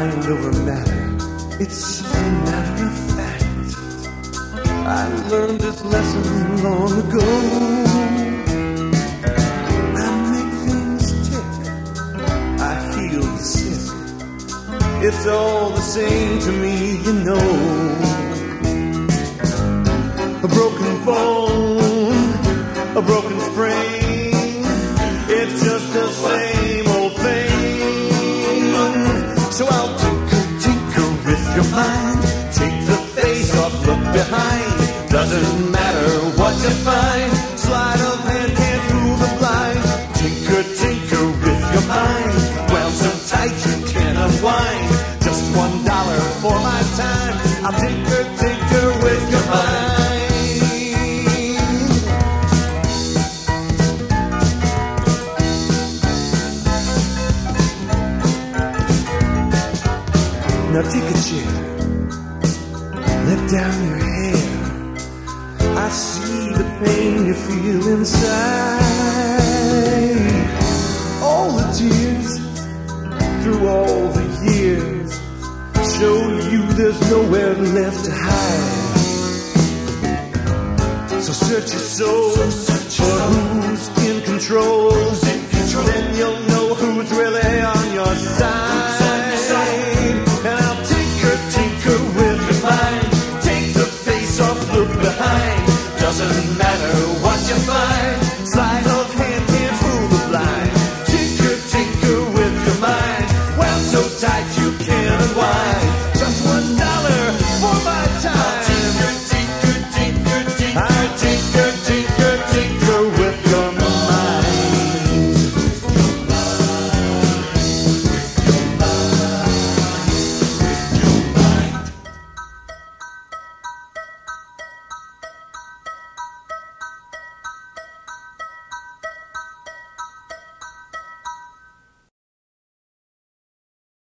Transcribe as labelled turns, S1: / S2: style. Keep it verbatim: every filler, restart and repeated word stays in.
S1: mind over matter. It's a matter of fact. I learned this lesson long ago. I make things tick, I heal the sick. It's all the same to me, you know. A broken phone, a broken spring, it's just the same old thing. So I'll tinker, tinker with your mind. Take the face off, look behind. Doesn't matter what you find. Sleight of hand can't fool the blind. Tinker, tinker with your mind. Well, so tight you can't unwind. Just one dollar for my time. I'll tinker, tinker with your mind. Now take a chair, let down your hair. I see the pain you feel inside. All the tears through all the years show you there's nowhere left to hide. So search your soul for who's in control.